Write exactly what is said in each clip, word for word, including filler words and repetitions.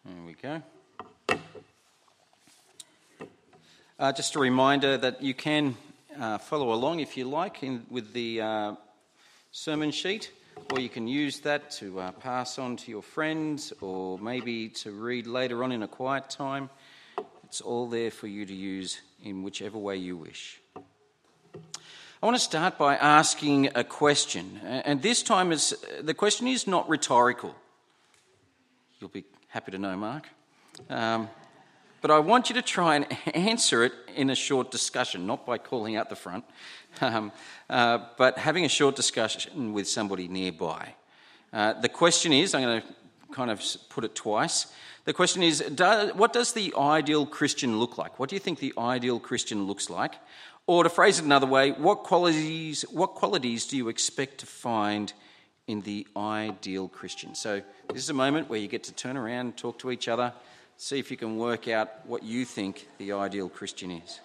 There we go. Uh, just a reminder that you can uh, follow along if you like in, with the uh, sermon sheet, or you can use that to uh, pass on to your friends or maybe to read later on in a quiet time. It's all there for you to use in whichever way you wish. I want to start by asking a question, and this time is, the question is not rhetorical. You'll be happy to know, Mark. Um, but I want you to try and answer it in a short discussion, not by calling out the front, um, uh, but having a short discussion with somebody nearby. Uh, the question is, I'm going to kind of put it twice. The question is, do, what does the ideal Christian look like? What do you think the ideal Christian looks like? Or to phrase it another way, what qualities, what qualities do you expect to find in the ideal Christian? So this is a moment where you get to turn around, talk to each other, see if you can work out what you think the ideal Christian is.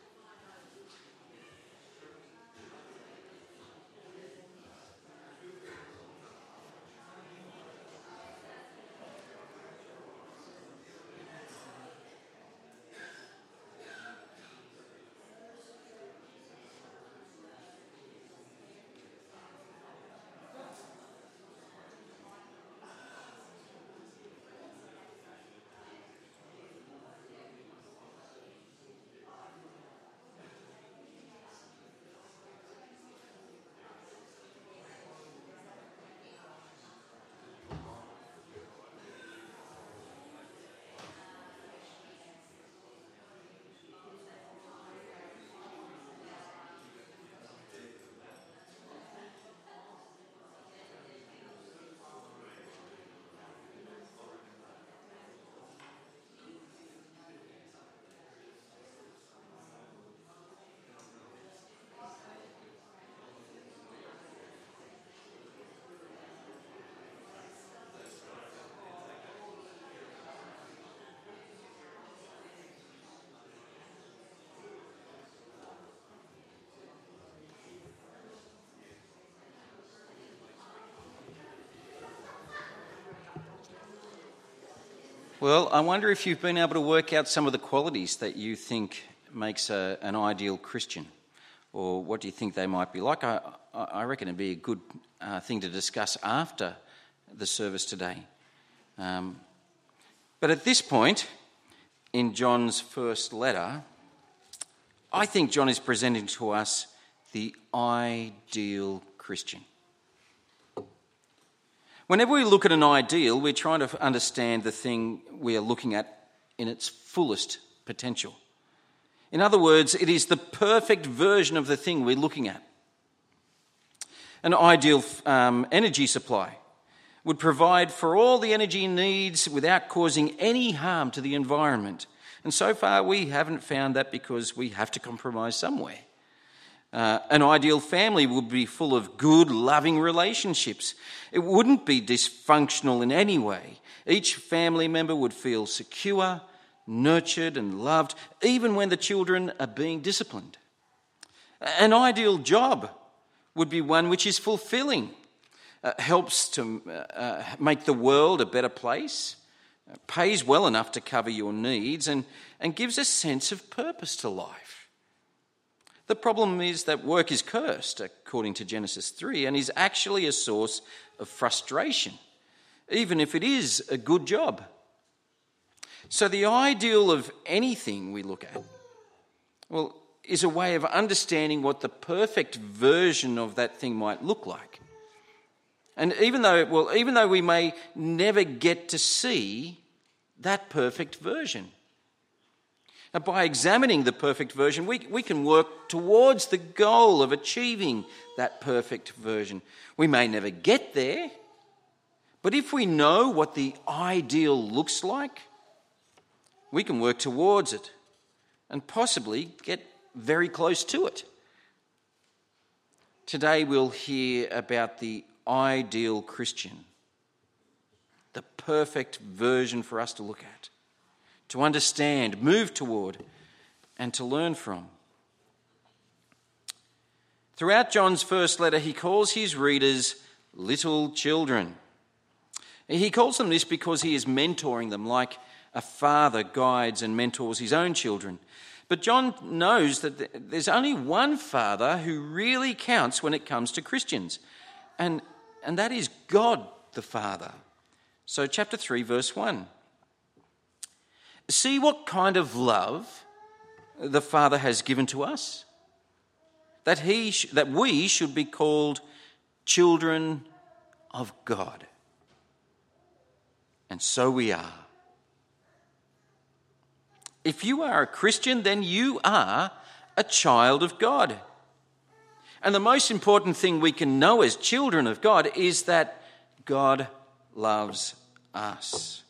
Well, I wonder if you've been able to work out some of the qualities that you think makes a, an ideal Christian, or what do you think they might be like? I, I reckon it'd be a good uh, thing to discuss after the service today. Um, but at this point, in John's first letter, I think John is presenting to us the ideal Christian. Whenever we look at an ideal, we're trying to understand the thing we are looking at in its fullest potential. In other words, it is the perfect version of the thing we're looking at. An ideal um, energy supply would provide for all the energy needs without causing any harm to the environment. And so far we haven't found that because we have to compromise somewhere. Uh, an ideal family would be full of good, loving relationships. It wouldn't be dysfunctional in any way. Each family member would feel secure, nurtured and loved, even when the children are being disciplined. An ideal job would be one which is fulfilling, uh, helps to uh, make the world a better place, uh, pays well enough to cover your needs, and, and gives a sense of purpose to life. The problem is that work is cursed, according to Genesis three, and is actually a source of frustration, even if it is a good job. So the ideal of anything we look at, well, is a way of understanding what the perfect version of that thing might look like. And even though, well, even though we may never get to see that perfect version. Now, by examining the perfect version, we, we can work towards the goal of achieving that perfect version. We may never get there, but if we know what the ideal looks like, we can work towards it and possibly get very close to it. Today we'll hear about the ideal Christian, the perfect version for us to look at, to understand, move toward, and to learn from. Throughout John's first letter, he calls his readers little children. He calls them this because he is mentoring them like a father guides and mentors his own children. But John knows that there's only one Father who really counts when it comes to Christians, and, and that is God the Father. So chapter three, verse one. See what kind of love the Father has given to us, that he sh- that we should be called children of God. And so we are. If you are a Christian, then you are a child of God. And the most important thing we can know as children of God is that God loves us.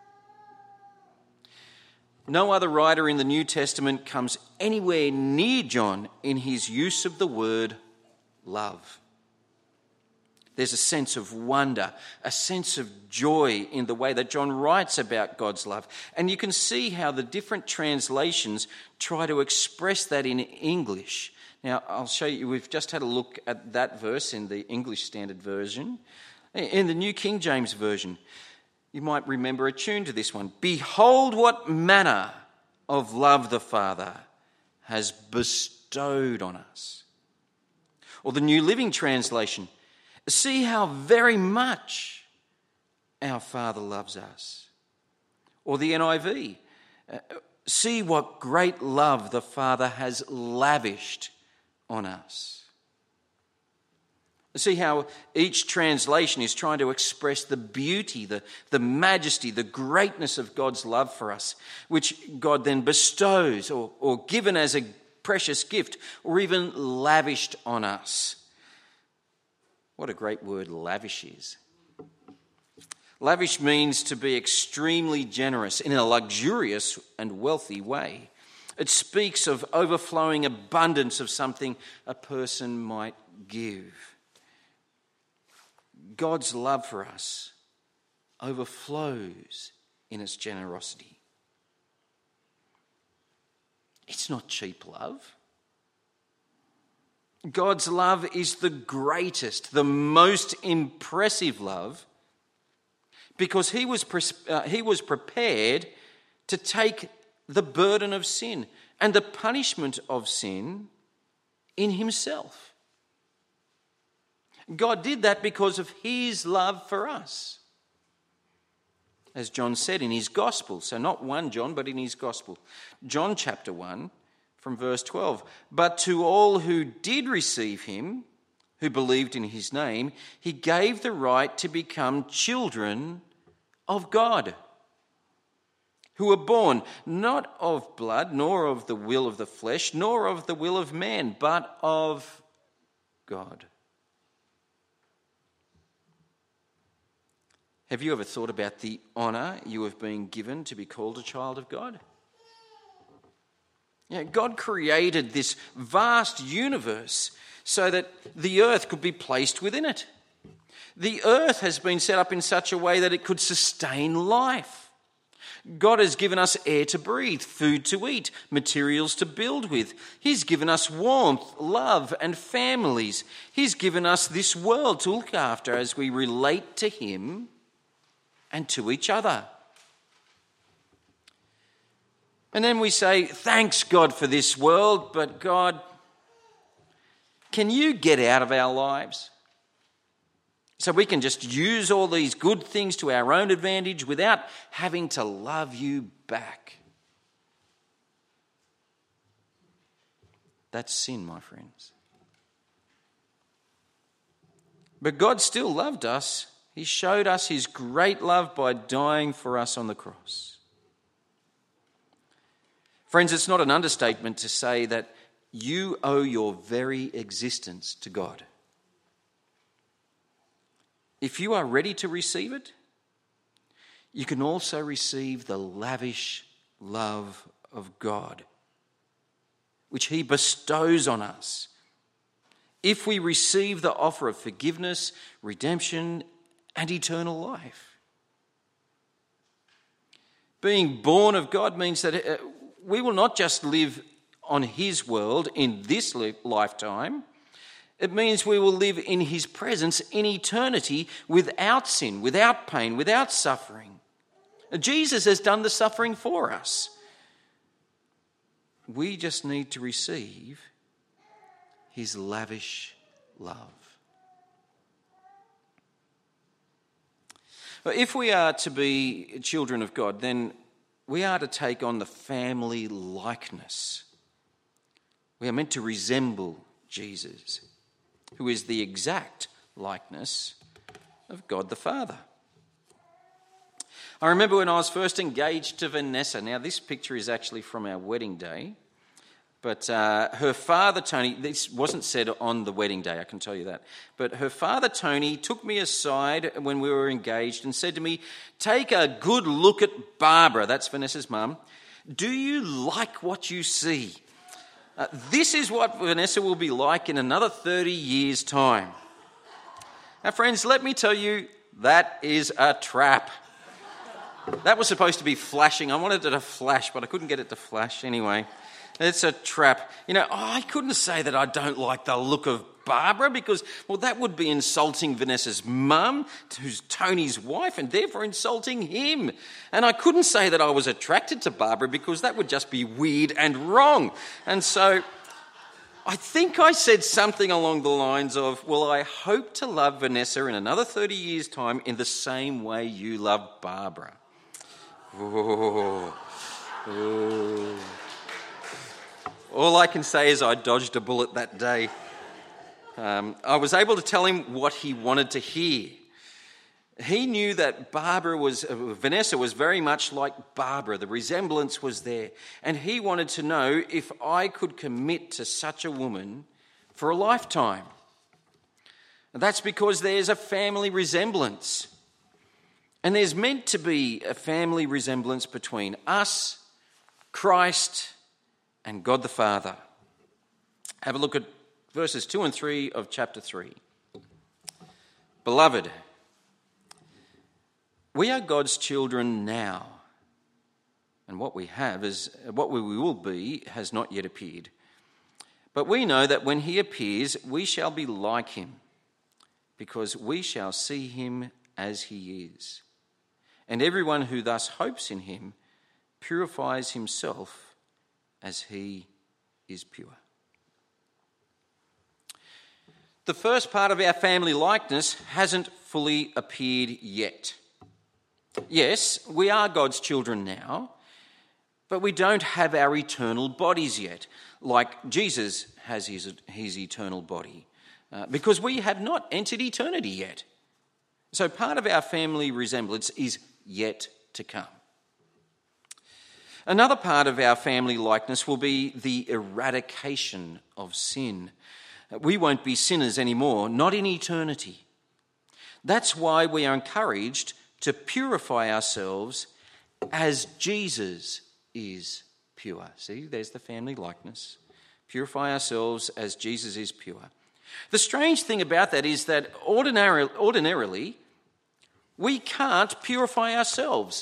No other writer in the New Testament comes anywhere near John in his use of the word love. There's a sense of wonder, a sense of joy in the way that John writes about God's love. And you can see how the different translations try to express that in English. Now, I'll show you, we've just had a look at that verse in the English Standard Version. In the New King James Version, you might remember a tune to this one. Behold what manner of love the Father has bestowed on us. Or the New Living Translation, see how very much our Father loves us. Or the N I V, see what great love the Father has lavished on us. See how each translation is trying to express the beauty, the, the majesty, the greatness of God's love for us, which God then bestows or, or given as a precious gift or even lavished on us. What a great word lavish is. Lavish means to be extremely generous in a luxurious and wealthy way. It speaks of overflowing abundance of something a person might give. God's love for us overflows in its generosity. It's not cheap love. God's love is the greatest, the most impressive love because he was, pre- uh, he was prepared to take the burden of sin and the punishment of sin in himself. God did that because of his love for us. As John said in his gospel, so not one John, but in his gospel. John chapter one, from verse twelve. But to all who did receive him, who believed in his name, he gave the right to become children of God, who were born not of blood, nor of the will of the flesh, nor of the will of man, but of God. Have you ever thought about the honour you have been given to be called a child of God? Yeah, God created this vast universe so that the earth could be placed within it. The earth has been set up in such a way that it could sustain life. God has given us air to breathe, food to eat, materials to build with. He's given us warmth, love, and families. He's given us this world to look after as we relate to him and to each other. And then we say, thanks God for this world, but God, can you get out of our lives? So we can just use all these good things to our own advantage without having to love you back. That's sin, my friends. But God still loved us. He showed us his great love by dying for us on the cross. Friends, it's not an understatement to say that you owe your very existence to God. If you are ready to receive it, you can also receive the lavish love of God, which he bestows on us. If we receive the offer of forgiveness, redemption, and eternal life. Being born of God means that we will not just live on his world in this lifetime, It means we will live in his presence in eternity without sin, without pain, without suffering. Jesus has done the suffering for us. We just need to receive his lavish love. If we are to be children of God, then we are to take on the family likeness. We are meant to resemble Jesus, who is the exact likeness of God the Father. I remember when I was first engaged to Vanessa. Now, this picture is actually from our wedding day. But uh, her father, Tony, this wasn't said on the wedding day, I can tell you that. But her father, Tony, took me aside when we were engaged and said to me, "Take a good look at Barbara," that's Vanessa's mum. "Do you like what you see? Uh, this is what Vanessa will be like in another thirty years' time." Now, friends, let me tell you, that is a trap. That was supposed to be flashing. I wanted it to flash, but I couldn't get it to flash anyway. It's a trap. You know, I couldn't say that I don't like the look of Barbara because, well, that would be insulting Vanessa's mum, who's Tony's wife, and therefore insulting him. And I couldn't say that I was attracted to Barbara because that would just be weird and wrong. And so I think I said something along the lines of, well, I hope to love Vanessa in another thirty years' time in the same way you love Barbara. Oh, oh. All I can say is I dodged a bullet that day. Um, I was able to tell him what he wanted to hear. He knew that Barbara was, uh, Vanessa was very much like Barbara. The resemblance was there. And he wanted to know if I could commit to such a woman for a lifetime. And that's because there's a family resemblance. And there's meant to be a family resemblance between us, Christ, and God the Father. Have a look at verses two and three of chapter three. Beloved, we are God's children now, and what we have is what we will be has not yet appeared. But we know that when he appears, we shall be like him, because we shall see him as he is. And everyone who thus hopes in him purifies himself as he is pure. The first part of our family likeness hasn't fully appeared yet. Yes, we are God's children now, but we don't have our eternal bodies yet, like Jesus has his, his eternal body, uh, because we have not entered eternity yet. So part of our family resemblance is yet to come. Another part of our family likeness will be the eradication of sin. We won't be sinners anymore, not in eternity. That's why we are encouraged to purify ourselves as Jesus is pure. See, there's the family likeness. Purify ourselves as Jesus is pure. The strange thing about that is that ordinarily, ordinarily we can't purify ourselves.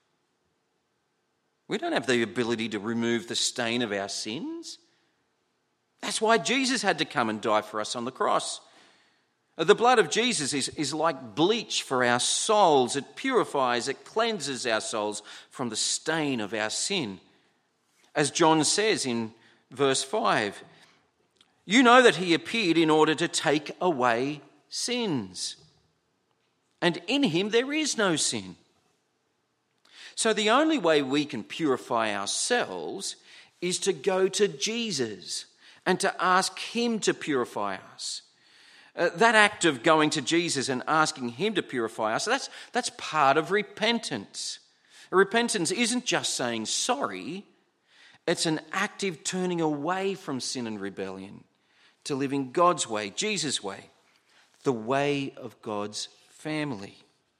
We don't have the ability to remove the stain of our sins. That's why Jesus had to come and die for us on the cross. The blood of Jesus is, is like bleach for our souls. It purifies, it cleanses our souls from the stain of our sin. As John says in verse five, you know that he appeared in order to take away sins. And in him there is no sin. So the only way we can purify ourselves is to go to Jesus and to ask him to purify us. Uh, that act of going to Jesus and asking him to purify us, that's, that's part of repentance. Repentance isn't just saying sorry, it's an active turning away from sin and rebellion to living God's way, Jesus' way, the way of God's family.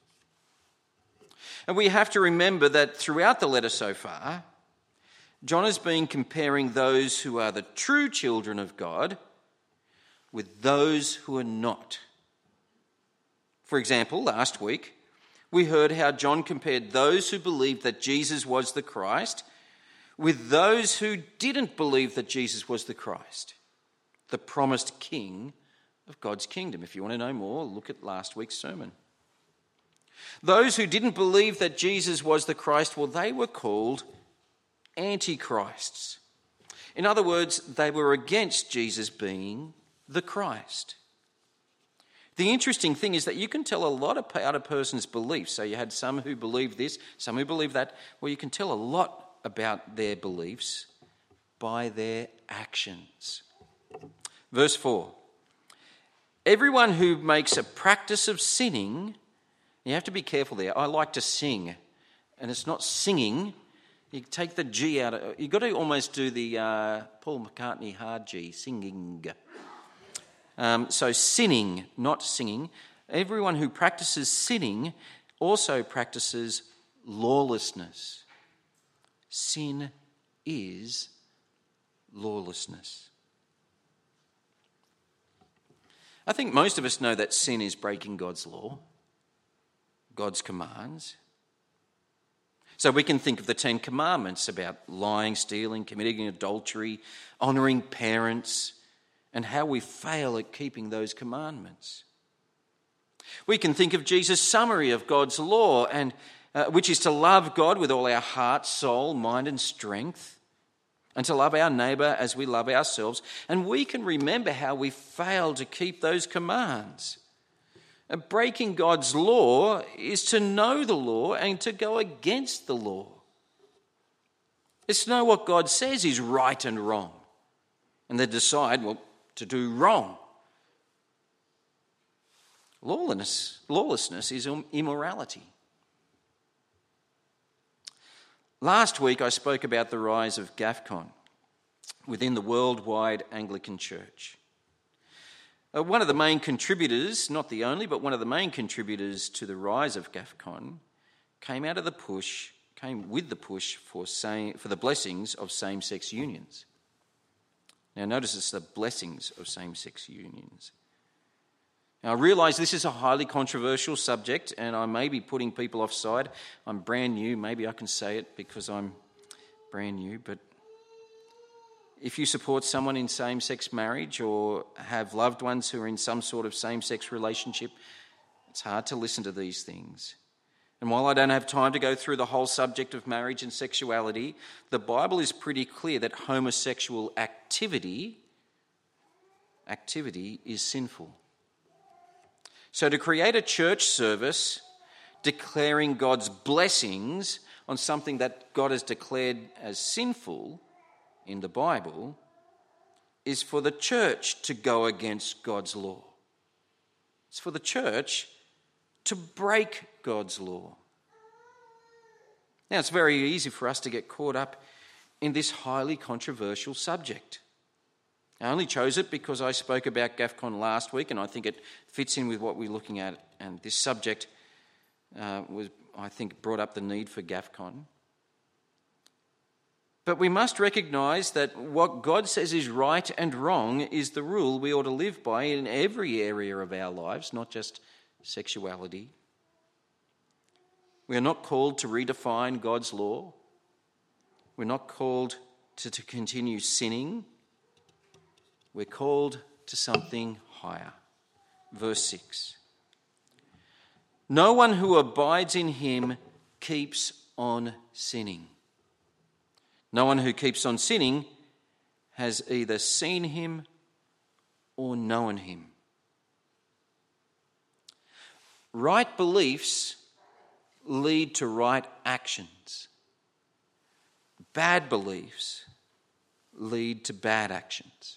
And we have to remember that throughout the letter so far, John has been comparing those who are the true children of God with those who are not. For example, last week, we heard how John compared those who believed that Jesus was the Christ with those who didn't believe that Jesus was the Christ, the promised King of God's kingdom. If you want to know more, look at last week's sermon. Those who didn't believe that Jesus was the Christ, well, they were called antichrists. In other words, they were against Jesus being the Christ. The interesting thing is that you can tell a lot about a person's beliefs. So you had some who believed this, some who believed that. Well, you can tell a lot about their beliefs by their actions. Verse four. Everyone who makes a practice of sinning, you have to be careful there. I like to sing, and it's not singing. You take the G out of, you've got to almost do the uh, Paul McCartney hard G, singing. Um, so sinning, not singing. Everyone who practices sinning also practices lawlessness. Sin is lawlessness. I think most of us know that sin is breaking God's law, God's commands. So we can think of the Ten Commandments about lying, stealing, committing adultery, honouring parents, and how we fail at keeping those commandments. We can think of Jesus' summary of God's law, and uh, which is to love God with all our heart, soul, mind and strength, and to love our neighbour as we love ourselves. And we can remember how we fail to keep those commands. And breaking God's law is to know the law and to go against the law. It's to know what God says is right and wrong, and then decide, well, to do wrong. Lawlessness, lawlessness is immorality. Last week I spoke about the rise of GAFCON within the worldwide Anglican Church. Uh, one of the main contributors, not the only, but one of the main contributors to the rise of GAFCON came out of the push, came with the push for, same, for the blessings of same-sex unions. Now notice it's the blessings of same-sex unions. Now I realise this is a highly controversial subject and I may be putting people offside. I'm brand new, maybe I can say it because I'm brand new, but if you support someone in same-sex marriage or have loved ones who are in some sort of same-sex relationship, it's hard to listen to these things. And while I don't have time to go through the whole subject of marriage and sexuality, the Bible is pretty clear that homosexual activity, activity is sinful. So to create a church service declaring God's blessings on something that God has declared as sinful in the Bible is for the church to go against God's law. It's for the church to break God's law. Now, it's very easy for us to get caught up in this highly controversial subject. I only chose it because I spoke about GAFCON last week and I think it fits in with what we're looking at, and this subject uh, was, I think, brought up the need for GAFCON. But we must recognise that what God says is right and wrong is the rule we ought to live by in every area of our lives, not just sexuality. We are not called to redefine God's law. We're not called to, to continue sinning. We're called to something higher. Verse six. No one who abides in him keeps on sinning. No one who keeps on sinning has either seen him or known him. Right beliefs lead to right actions. Bad beliefs lead to bad actions.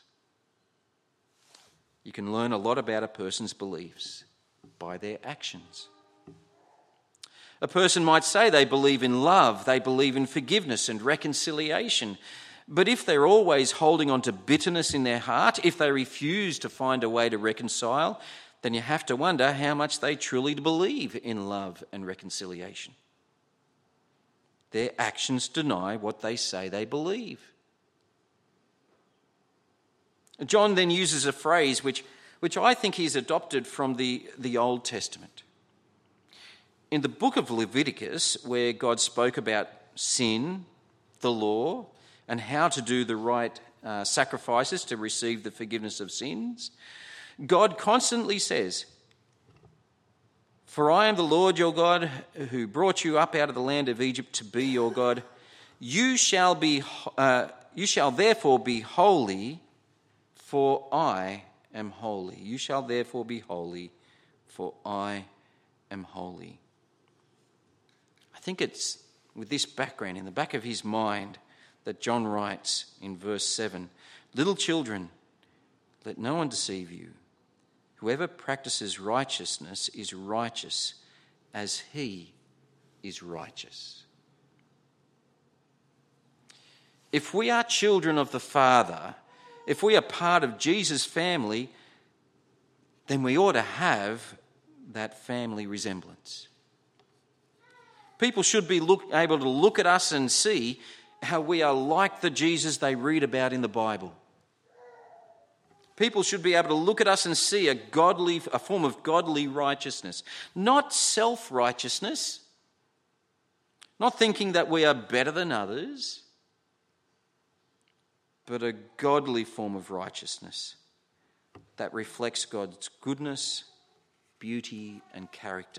You can learn a lot about a person's beliefs by their actions. A person might say they believe in love, they believe in forgiveness and reconciliation, but if they're always holding on to bitterness in their heart, if they refuse to find a way to reconcile, then you have to wonder how much they truly believe in love and reconciliation. Their actions deny what they say they believe. John then uses a phrase which, which I think he's adopted from the, the Old Testament. In the book of Leviticus, where God spoke about sin, the law, and how to do the right uh, sacrifices to receive the forgiveness of sins, God constantly says, "For I am the Lord your God who brought you up out of the land of Egypt to be your God. You shall be, uh, you shall therefore be holy, for I am holy. You shall therefore be holy, for I am holy." I think it's with this background in the back of his mind that John writes in verse seven, "Little children, let no one deceive you. Whoever practices righteousness is righteous as he is righteous." If we are children of the Father, if we are part of Jesus' family, then we ought to have that family resemblance. People should be look, able to look at us and see how we are like the Jesus they read about in the Bible. People should be able to look at us and see a godly, a form of godly righteousness, not self-righteousness, not thinking that we are better than others, but a godly form of righteousness that reflects God's goodness, beauty, and character.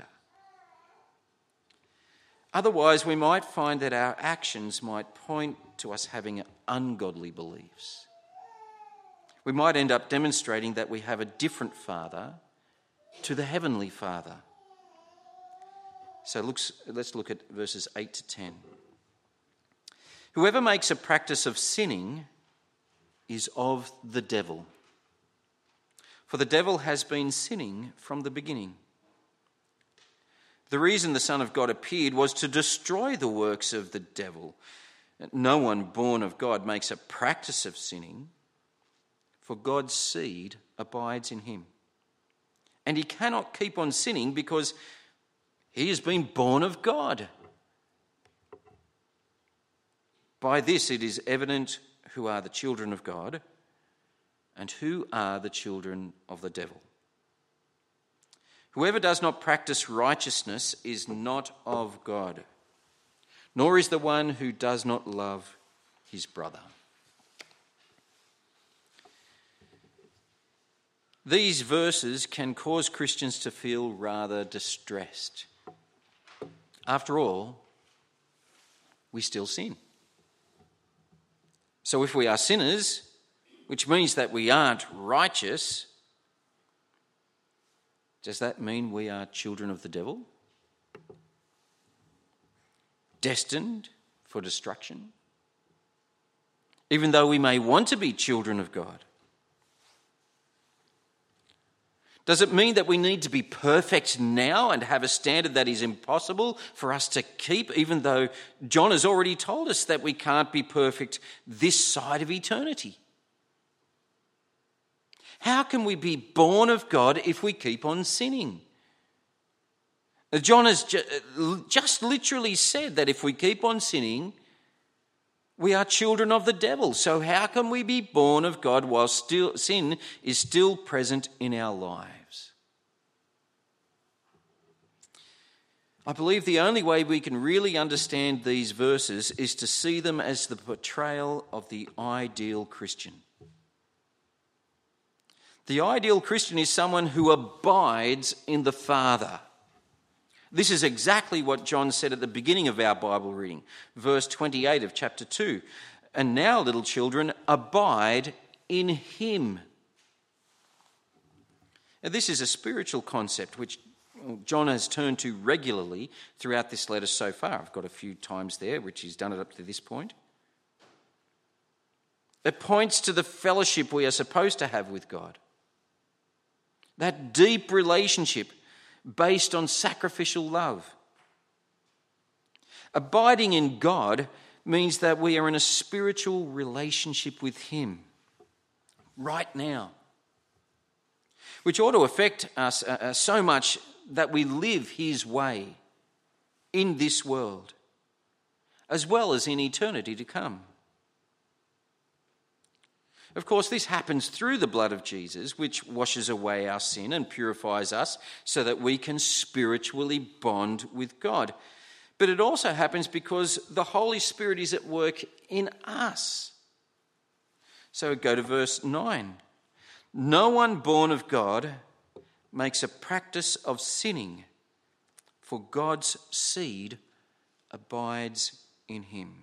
Otherwise, we might find that our actions might point to us having ungodly beliefs. We might end up demonstrating that we have a different Father to the Heavenly Father. So looks, let's look at verses eight to ten. "Whoever makes a practice of sinning is of the devil. For the devil has been sinning from the beginning. The reason the Son of God appeared was to destroy the works of the devil. No one born of God makes a practice of sinning, for God's seed abides in him. And he cannot keep on sinning because he has been born of God. By this it is evident who are the children of God and who are the children of the devil. Whoever does not practice righteousness is not of God, nor is the one who does not love his brother." These verses can cause Christians to feel rather distressed. After all, we still sin. So if we are sinners, which means that we aren't righteous, does that mean we are children of the devil? Destined for destruction? Even though we may want to be children of God? Does it mean that we need to be perfect now and have a standard that is impossible for us to keep, even though John has already told us that we can't be perfect this side of eternity? How can we be born of God if we keep on sinning? John has just literally said that if we keep on sinning, we are children of the devil. So how can we be born of God while still sin is still present in our lives? I believe the only way we can really understand these verses is to see them as the portrayal of the ideal Christian. The ideal Christian is someone who abides in the Father. This is exactly what John said at the beginning of our Bible reading, verse twenty-eight of chapter two. "And now, little children, abide in him." Now, this is a spiritual concept which John has turned to regularly throughout this letter so far. I've got a few times there, which he's done it up to this point. It points to the fellowship we are supposed to have with God. That deep relationship based on sacrificial love. Abiding in God means that we are in a spiritual relationship with him right now, which ought to affect us uh, so much that we live his way in this world as well as in eternity to come. Of course, this happens through the blood of Jesus, which washes away our sin and purifies us so that we can spiritually bond with God. But it also happens because the Holy Spirit is at work in us. So go to verse nine. No one born of God makes a practice of sinning, for God's seed abides in him.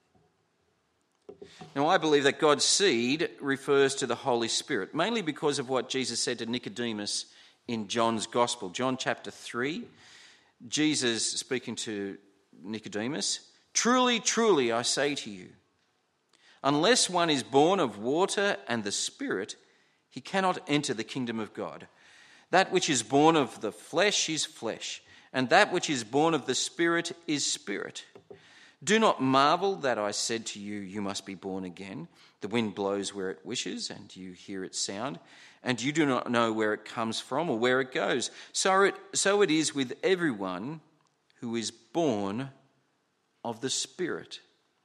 Now, I believe that God's seed refers to the Holy Spirit, mainly because of what Jesus said to Nicodemus in John's Gospel. John chapter three, Jesus speaking to Nicodemus, "Truly, truly, I say to you, unless one is born of water and the Spirit, he cannot enter the kingdom of God. That which is born of the flesh is flesh, and that which is born of the Spirit is spirit. Do not marvel that I said to you, you must be born again. The wind blows where it wishes, and you hear its sound, and you do not know where it comes from or where it goes. So it, so it is with everyone who is born of the Spirit."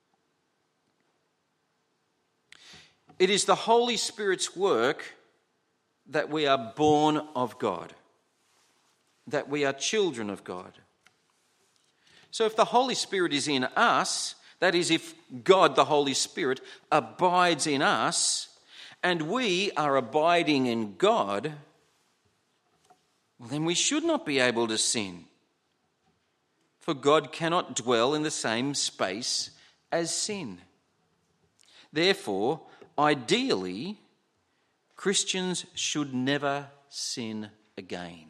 It is the Holy Spirit's work that we are born of God, that we are children of God. So if the Holy Spirit is in us, that is, if God, the Holy Spirit, abides in us, and we are abiding in God, well, then we should not be able to sin. For God cannot dwell in the same space as sin. Therefore, ideally, Christians should never sin again.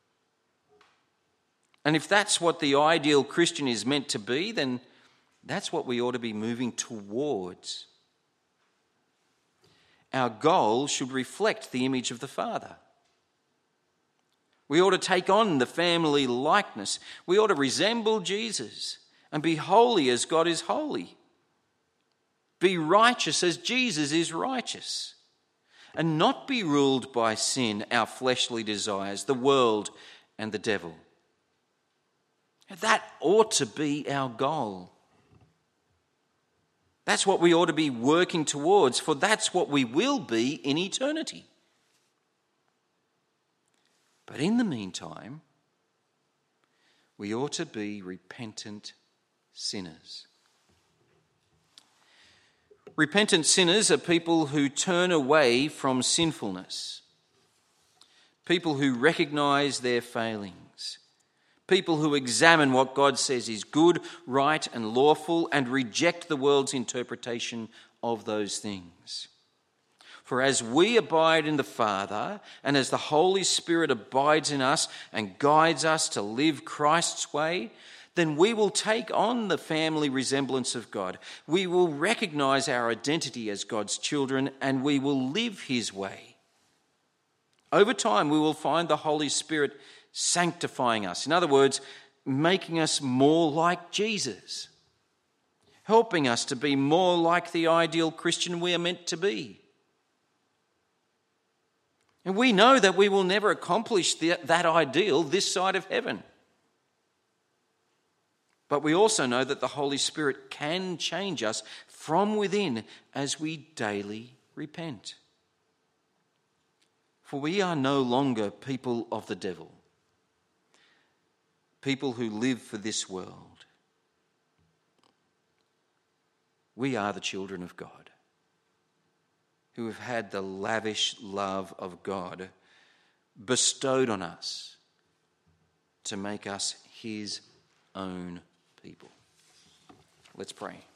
And if that's what the ideal Christian is meant to be, then that's what we ought to be moving towards. Our goal should reflect the image of the Father. We ought to take on the family likeness. We ought to resemble Jesus and be holy as God is holy. Be righteous as Jesus is righteous. And not be ruled by sin, our fleshly desires, the world and the devil. That ought to be our goal. That's what we ought to be working towards, for that's what we will be in eternity. But in the meantime, we ought to be repentant sinners. Repentant sinners are people who turn away from sinfulness, people who recognise their failings, people who examine what God says is good, right, and lawful and reject the world's interpretation of those things. For as we abide in the Father, and as the Holy Spirit abides in us and guides us to live Christ's way, then we will take on the family resemblance of God. We will recognise our identity as God's children, and we will live his way. Over time, we will find the Holy Spirit sanctifying us. In other words, making us more like Jesus, helping us to be more like the ideal Christian we are meant to be. And we know that we will never accomplish the, that ideal this side of heaven. But we also know that the Holy Spirit can change us from within as we daily repent. For we are no longer people of the devil, people who live for this world. We are the children of God, who have had the lavish love of God bestowed on us to make us his own people. Let's pray.